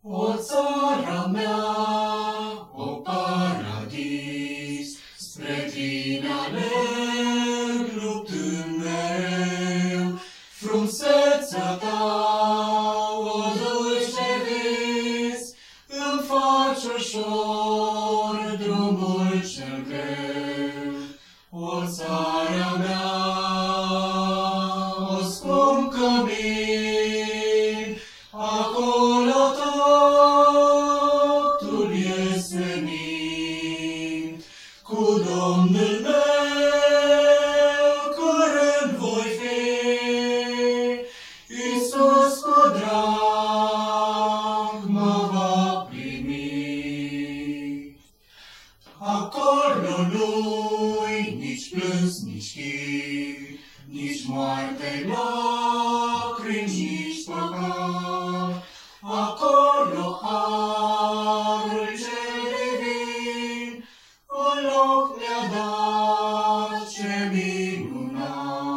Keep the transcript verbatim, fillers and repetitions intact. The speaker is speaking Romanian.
O țara mea, o paradis, spre tine alerg luptând mereu. Frumusețea ta, o dulce vis, îmi faci ușor drumul cel greu. O țara mea, o scump cămin, acolo totul e senin. Cu Domnul meu curând voi fi, Iisus cu drag mă va primi. Acolo nu-i nici plâns, nici chip, nici moarte, lacrimi, nici păcat. Acolo harul cel divin un loc mi-a dat, ce minunat.